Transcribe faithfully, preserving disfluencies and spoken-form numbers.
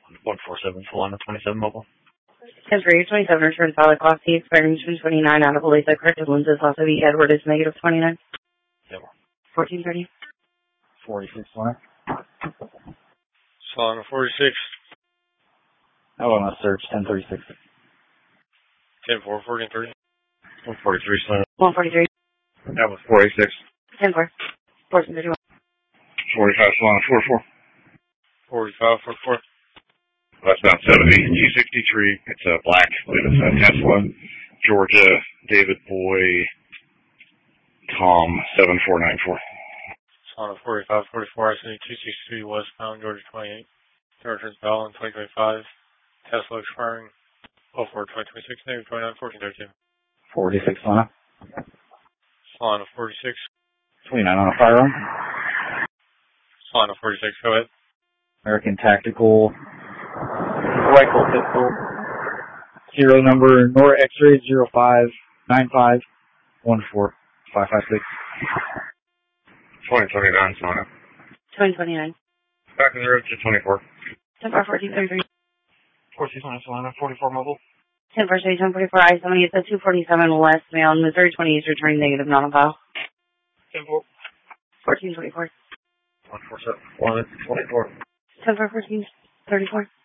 one four seven, Solana twenty-seven mobile. ten three, twenty-seven, return solid class C, expiring two twenty-nine out of Elisa, corrected lenses, also be Edward is negative twenty-nine. Yeah. fourteen thirty. forty-six, Solana. Solana forty-six. I want to search ten thirty-six. ten four, fourteen thirty. one forty-three, Solana. one forty-three. That was four eighty-six. ten four. fourteen thirty-one. forty-five, Solana four four. forty-five, forty-four. Westbound seventy, G sixty-three. It's a black. I believe it's a Tesla. Georgia, David Boy, Tom, seven four nine four. Solana forty-five, forty-four, I see two sixty-three westbound, Georgia twenty-eight. Third returns valid in twenty twenty-five. Tesla expiring oh four twenty twenty-six, negative twenty-nine, fourteen thirty-two. forty-six, Solana. Solana forty-six. twenty-nine on a firearm. Solana forty-six, go ahead. American Tactical Rifle Pistol. Serial number Nora X-ray zero five nine five one four five five six. twenty twenty-nine, Solana. twenty twenty-nine. Back in the road to twenty-four. ten four, fourteen thirty-three. fourteen twenty, Solana. forty-four mobile. ten four, ten forty-four, I seventy, it's a two forty-seven west, mail, Missouri twenty is returning negative, not on file. ten four. fourteen twenty-four. one four seven, Solana twenty-four. ten four, fourteen thirty-four.